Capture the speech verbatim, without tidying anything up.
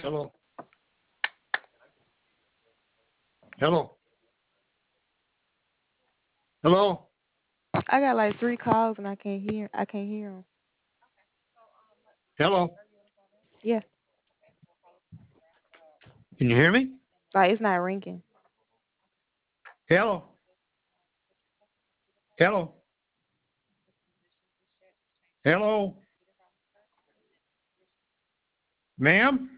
Hello. Hello. Hello. I got like three calls and I can't hear. I can't hear them. Hello. Yeah, Can you hear me? like it's not ringing. Hello. Hello. Hello. Ma'am?